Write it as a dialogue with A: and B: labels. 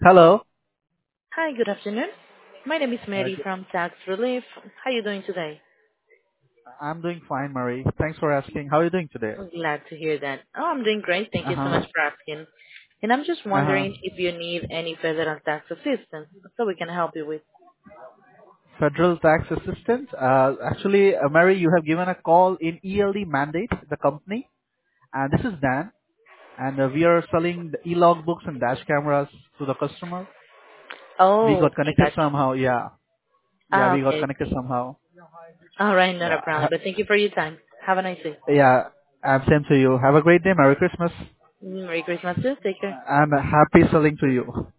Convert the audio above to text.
A: Hello.
B: Hi, good afternoon. My name is Mary
A: Good.
B: from Tax Relief. How are you doing today?
A: I'm doing fine, Marie. Thanks for asking. How are you doing today?
B: I'm glad to hear that. Oh, I'm doing great. Thank you so
A: Uh-huh.
B: much for asking. And I'm just
A: Uh-huh.
B: wondering if you need any federal tax assistance so we can help you with.
A: Federal tax assistance. Actually, Mary, you have given a call in ELD mandate, the company, and this is Dan, and we are selling the e-log books and dash cameras to the customer. We
B: Oh,
A: got
B: okay,
A: connected
B: gotcha.
A: somehow. Yeah. Yeah,
B: Ah,
A: we got
B: okay,
A: connected
B: okay.
A: somehow.
B: All right, not a
A: Yeah.
B: problem. But thank you for your time. Have a nice day.
A: Yeah. And same to you. Have a great day. Merry Christmas.
B: Merry Christmas too. Take care.
A: And happy selling to you.